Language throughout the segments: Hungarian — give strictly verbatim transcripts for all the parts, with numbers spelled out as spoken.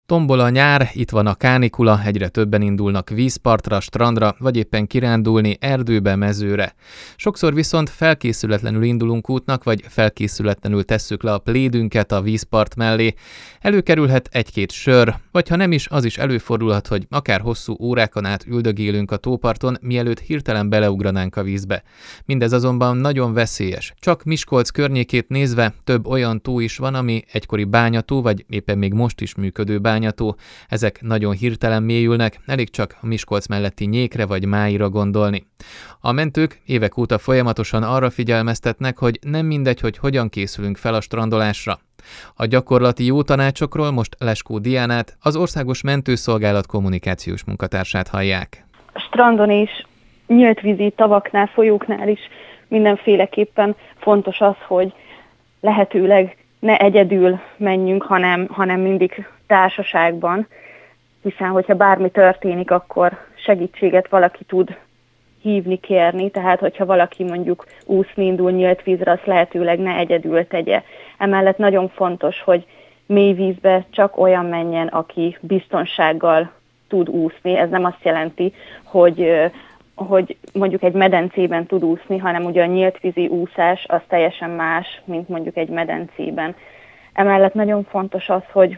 Tombol a nyár, itt van a kánikula, egyre többen indulnak vízpartra, strandra, vagy éppen kirándulni erdőbe, mezőre. Sokszor viszont felkészületlenül indulunk útnak, vagy felkészületlenül tesszük le a plédünket a vízpart mellé. Előkerülhet egy-két sör, vagy ha nem is, az is előfordulhat, hogy akár hosszú órákon át üldögélünk a tóparton, mielőtt hirtelen beleugranánk a vízbe. Mindez azonban nagyon veszélyes. Csak Miskolc környékét nézve több olyan tó is van, ami egykori bányató, vagy éppen még most is működő bányató. Ezek nagyon hirtelen mélyülnek, elég csak a Miskolc melletti Nyékre vagy Máira gondolni. A mentők évek óta folyamatosan arra figyelmeztetnek, hogy nem mindegy, hogy hogyan készülünk fel a strandolásra. A gyakorlati jó tanácsokról most Leskó Diánát, az Országos Mentőszolgálat kommunikációs munkatársát hallják. A strandon is, nyílt vízi tavaknál, folyóknál is mindenféleképpen fontos az, hogy lehetőleg ne egyedül menjünk, hanem, hanem mindig társaságban, hiszen hogyha bármi történik, akkor segítséget valaki tud hívni, kérni, tehát hogyha valaki mondjuk úszni indul nyílt vízre, azt lehetőleg ne egyedül tegye. Emellett nagyon fontos, hogy mély vízbe csak olyan menjen, aki biztonsággal tud úszni. Ez nem azt jelenti, hogy, hogy mondjuk egy medencében tud úszni, hanem ugye a nyílt vízi úszás az teljesen más, mint mondjuk egy medencében. Emellett nagyon fontos az, hogy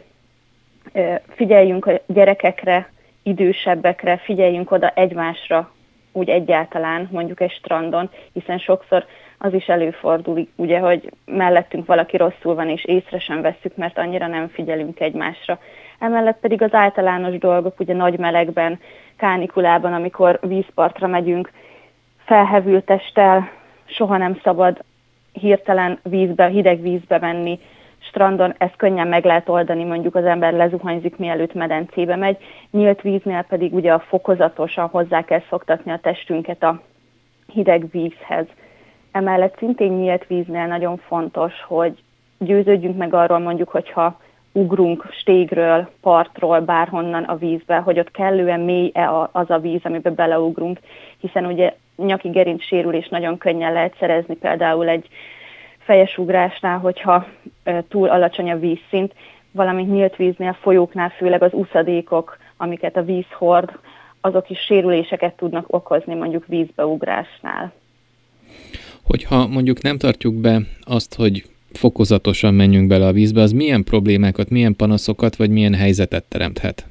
figyeljünk a gyerekekre, idősebbekre, figyeljünk oda egymásra, úgy egyáltalán mondjuk egy strandon, hiszen sokszor az is előfordul, ugye, hogy mellettünk valaki rosszul van, és észre sem vesszük, mert annyira nem figyelünk egymásra. Emellett pedig az általános dolgok, ugye nagy melegben, kánikulában, amikor vízpartra megyünk, felhevült testtel, soha nem szabad hirtelen vízbe, hideg vízbe menni, strandon ezt könnyen meg lehet oldani, mondjuk az ember lezuhanyzik, mielőtt medencébe megy. Nyílt víznél pedig ugye a fokozatosan hozzá kell szoktatni a testünket a hideg vízhez. Emellett szintén nyílt víznél nagyon fontos, hogy győződjünk meg arról mondjuk, hogyha ugrunk stégről, partról, bárhonnan a vízbe, hogy ott kellően mély-e az a víz, amiben beleugrunk, hiszen ugye nyaki gerinc sérülés nagyon könnyen lehet szerezni például egy fejes ugrásnál, hogyha túl alacsony a vízszint, valamint nyílt víznél, folyóknál, főleg az úszadékok, amiket a víz hord, azok is sérüléseket tudnak okozni mondjuk vízbeugrásnál. Hogyha mondjuk nem tartjuk be azt, hogy fokozatosan menjünk bele a vízbe, az milyen problémákat, milyen panaszokat, vagy milyen helyzetet teremthet?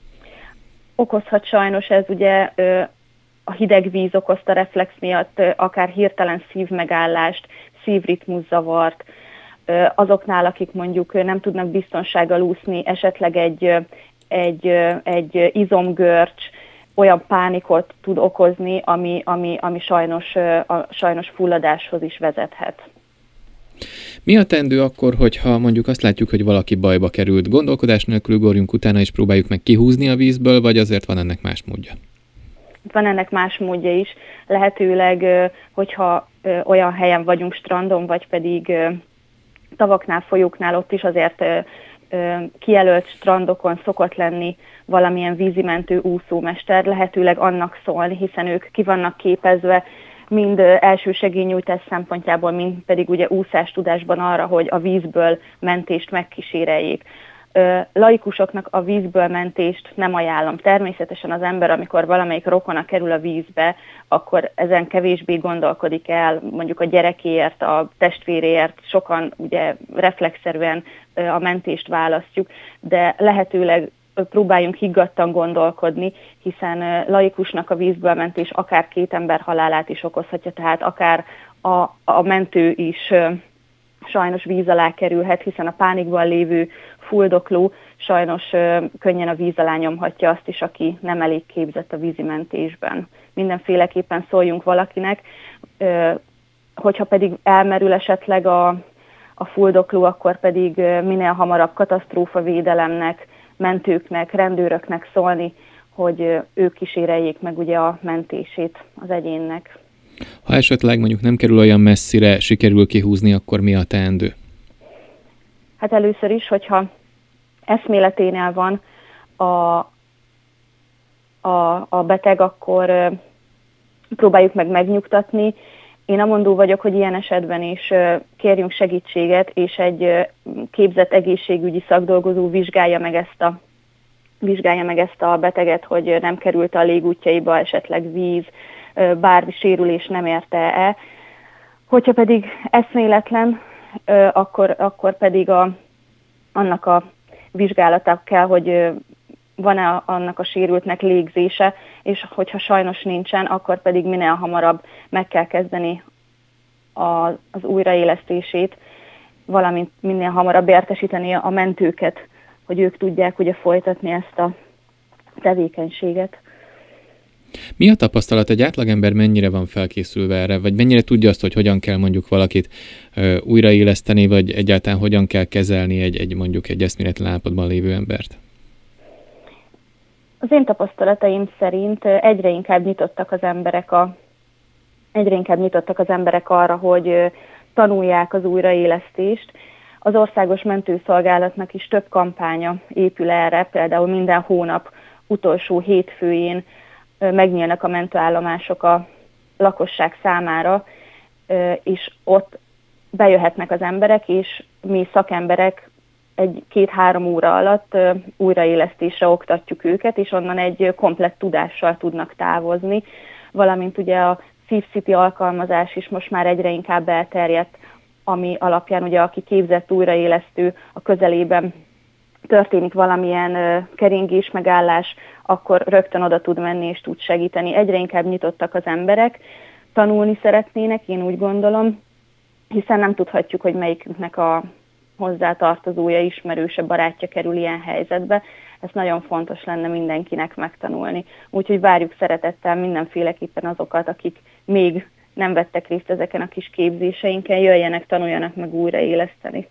Okozhat sajnos ez ugye a hideg víz okozta reflex miatt akár hirtelen szívmegállást, szívritmuszavart, azoknál, akik mondjuk nem tudnak biztonsággal úszni, esetleg egy, egy, egy izomgörcs olyan pánikot tud okozni, ami, ami, ami sajnos, a sajnos fulladáshoz is vezethet. Mi a teendő akkor, hogyha mondjuk azt látjuk, hogy valaki bajba került? Gondolkodás nélkül ugorjunk utána, és próbáljuk meg kihúzni a vízből, vagy azért van ennek más módja? Van ennek más módja is. Lehetőleg, hogyha olyan helyen vagyunk, strandon, vagy pedig tavaknál, folyóknál, ott is azért kijelölt strandokon szokott lenni valamilyen vízimentő úszómester, lehetőleg annak szólni, hiszen ők ki vannak képezve mind elsősegélynyújtás szempontjából, mind pedig ugye úszástudásban arra, hogy a vízből mentést megkíséreljék. Laikusoknak a vízből mentést nem ajánlom. Természetesen az ember, amikor valamelyik rokona kerül a vízbe, akkor ezen kevésbé gondolkodik el, mondjuk a gyerekéért, a testvéréért, sokan ugye reflexzerűen a mentést választjuk, de lehetőleg próbáljunk higgadtan gondolkodni, hiszen laikusnak a vízből mentés akár két ember halálát is okozhatja, tehát akár a, a mentő is sajnos víz alá kerülhet, hiszen a pánikban lévő fuldokló sajnos könnyen a víz alá nyomhatja azt is, aki nem elég képzett a vízimentésben. Mindenféleképpen szóljunk valakinek, hogyha pedig elmerül esetleg a, a fuldokló, akkor pedig minél hamarabb katasztrófavédelemnek, mentőknek, rendőröknek szólni, hogy ők kíséreljék meg ugye a mentését az egyénnek. Ha esetleg mondjuk nem kerül olyan messzire, sikerül kihúzni, akkor mi a teendő? Hát először is, hogyha eszméleténél van a, a, a beteg, akkor próbáljuk meg megnyugtatni. Én amondó vagyok, hogy ilyen esetben is kérjünk segítséget, és egy képzett egészségügyi szakdolgozó vizsgálja meg ezt a vizsgálja meg ezt a beteget, hogy nem került a légútjaiba esetleg víz, bármi sérülés nem érte-e. Hogyha pedig eszméletlen, akkor, akkor pedig a, annak a vizsgálata kell, hogy van-e annak a sérültnek légzése, és hogyha sajnos nincsen, akkor pedig minél hamarabb meg kell kezdeni az, az újraélesztését, valamint minél hamarabb értesíteni a mentőket, hogy ők tudják ugye folytatni ezt a tevékenységet. Mi a tapasztalat? Egy átlagember mennyire van felkészülve erre, vagy mennyire tudja azt, hogy hogyan kell mondjuk valakit ö, újraéleszteni, vagy egyáltalán hogyan kell kezelni egy, egy mondjuk egy eszméletlen állapotban lévő embert? Az én tapasztalataim szerint egyre inkább nyitottak az emberek a, egyre inkább nyitottak az emberek arra, hogy tanulják az újraélesztést. Az Országos Mentőszolgálatnak is több kampánya épül erre, például minden hónap utolsó hétfőjén megnyílnak a mentőállomások a lakosság számára, és ott bejöhetnek az emberek, és mi szakemberek egy-két-három óra alatt újraélesztésre oktatjuk őket, és onnan egy komplett tudással tudnak távozni, valamint ugye a SafeCity alkalmazás is most már egyre inkább elterjedt, ami alapján ugye aki képzett újraélesztő a közelében történik valamilyen keringés, megállás, akkor rögtön oda tud menni és tud segíteni. Egyre inkább nyitottak az emberek, tanulni szeretnének, én úgy gondolom, hiszen nem tudhatjuk, hogy melyikünknek a hozzátartozója, ismerőse, barátja kerül ilyen helyzetbe. Ez nagyon fontos lenne mindenkinek megtanulni. Úgyhogy várjuk szeretettel mindenféleképpen azokat, akik még nem vettek részt ezeken a kis képzéseinken, jöjjenek, tanuljanak meg újraéleszteni.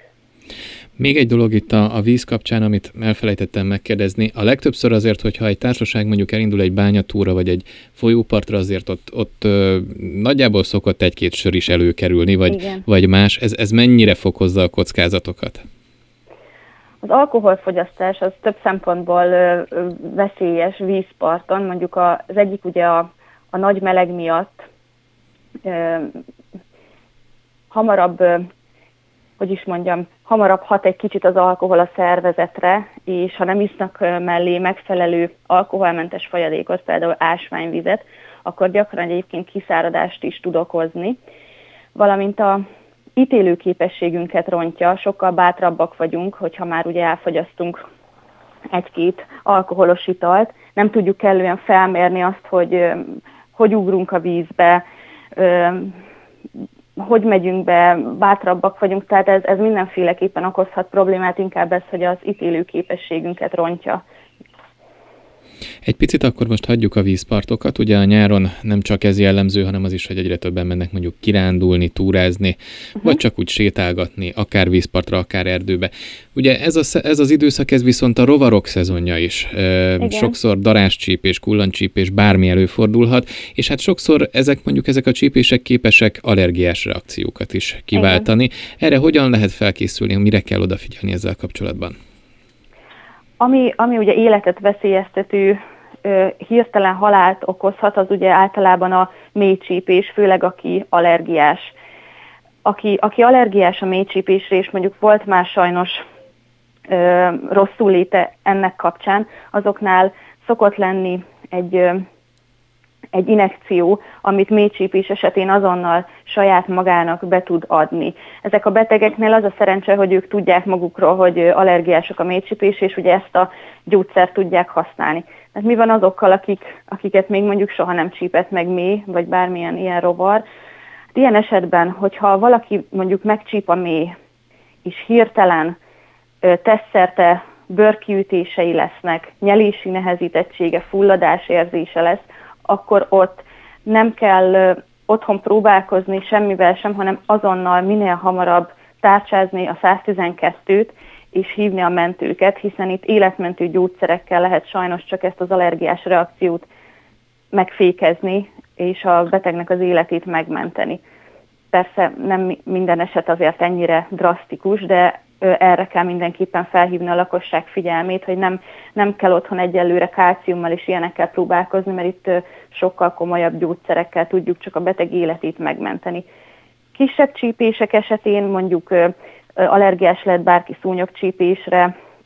Még egy dolog itt a, a víz kapcsán, amit elfelejtettem megkérdezni. A legtöbbször azért, hogyha egy társaság mondjuk elindul egy bányatúra, vagy egy folyópartra, azért ott, ott ö, nagyjából szokott egy-két sör is előkerülni, vagy, vagy más. Ez, ez mennyire fokozza a kockázatokat? Az alkoholfogyasztás az több szempontból ö, ö, veszélyes vízparton. Mondjuk a, az egyik ugye a, a nagy meleg miatt ö, hamarabb... Ö, hogy is mondjam, hamarabb hat egy kicsit az alkohol a szervezetre, és ha nem isznak mellé megfelelő alkoholmentes folyadékot, például ásványvizet, akkor gyakran egyébként kiszáradást is tud okozni. Valamint a ítélőképességünket rontja, sokkal bátrabbak vagyunk, hogyha már ugye elfogyasztunk egy-két alkoholos italt, nem tudjuk kellően felmérni azt, hogy hogy ugrunk a vízbe, hogy megyünk be, bátrabbak vagyunk, tehát ez, ez mindenféleképpen okozhat problémát, inkább ez, hogy az ítélő képességünket rontja. Egy picit akkor most hagyjuk a vízpartokat, ugye a nyáron nem csak ez jellemző, hanem az is, hogy egyre többen mennek mondjuk kirándulni, túrázni, uh-huh. vagy csak úgy sétálgatni, akár vízpartra, akár erdőbe. Ugye ez, a, ez az időszak, ez viszont a rovarok szezonja is. E, sokszor daráscsípés, kullancsípés, bármi előfordulhat, és hát sokszor ezek mondjuk ezek a csípések képesek allergiás reakciókat is kiváltani. Igen. Erre hogyan lehet felkészülni, mire kell odafigyelni ezzel kapcsolatban? Ami, ami ugye életet veszélyeztető, hirtelen halált okozhat, az ugye általában a mélycsípés, főleg aki allergiás. Aki, aki allergiás a mélycsípésre, és mondjuk volt már sajnos ö, rosszul léte ennek kapcsán, azoknál szokott lenni egy, ö, egy injekció, amit mélycsípés esetén azonnal saját magának be tud adni. Ezek a betegeknél az a szerencse, hogy ők tudják magukról, hogy allergiások a mélycsípés, és ugye ezt a gyógyszert tudják használni. Tehát mi van azokkal, akik, akiket még mondjuk soha nem csípett meg mély, vagy bármilyen ilyen rovar? Ilyen esetben, hogyha valaki mondjuk megcsíp a mély, és hirtelen tesztszerte bőrkiütései lesznek, nyelési nehezítettsége, fulladásérzése lesz, akkor ott nem kell otthon próbálkozni semmivel sem, hanem azonnal minél hamarabb tárcsázni a száztizenkettőt, és hívni a mentőket, hiszen itt életmentő gyógyszerekkel lehet sajnos csak ezt az allergiás reakciót megfékezni, és a betegnek az életét megmenteni. Persze nem minden eset azért ennyire drasztikus, de erre kell mindenképpen felhívni a lakosság figyelmét, hogy nem, nem kell otthon egyelőre kálciummal és ilyenekkel próbálkozni, mert itt sokkal komolyabb gyógyszerekkel tudjuk csak a beteg életét megmenteni. Kisebb csípések esetén mondjuk allergiás lehet bárki szúnyogcsípésre,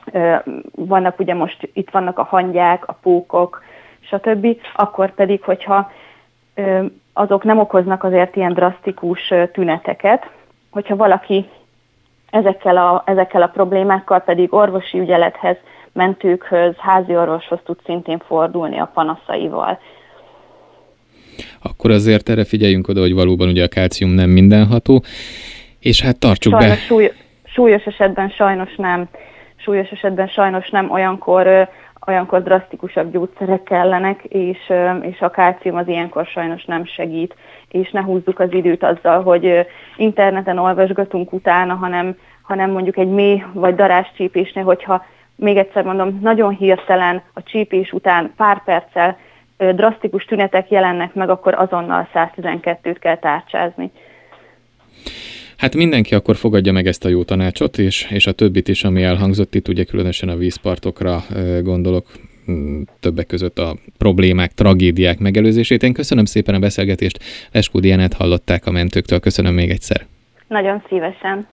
vannak ugye most, itt vannak a hangyák, a pókok, stb. Akkor pedig, hogyha azok nem okoznak azért ilyen drasztikus tüneteket, hogyha valaki ezekkel a, ezekkel a problémákkal pedig orvosi ügyelethez, mentőkhöz, házi orvoshoz tud szintén fordulni a panaszaival. Akkor azért erre figyeljünk oda, hogy valóban ugye a kálcium nem mindenható, és hát tartsuk sajnos be. Súly, súlyos esetben sajnos nem, súlyos esetben sajnos nem, olyankor, olyankor drasztikusabb gyógyszerek kellenek, és, és a kálcium az ilyenkor sajnos nem segít, és ne húzzuk az időt azzal, hogy interneten olvasgatunk utána, hanem, hanem mondjuk egy mély vagy darás csípésnél, hogyha még egyszer mondom, nagyon hirtelen a csípés után pár perccel drasztikus tünetek jelennek meg, akkor azonnal száztizenkettőt kell tárcsázni. Hát mindenki akkor fogadja meg ezt a jó tanácsot, és, és a többit is, ami elhangzott itt, ugye különösen a vízpartokra gondolok, többek között a problémák, tragédiák megelőzését. Én köszönöm szépen a beszélgetést, Leskó Diánát hallották a mentőktől, köszönöm még egyszer. Nagyon szívesen.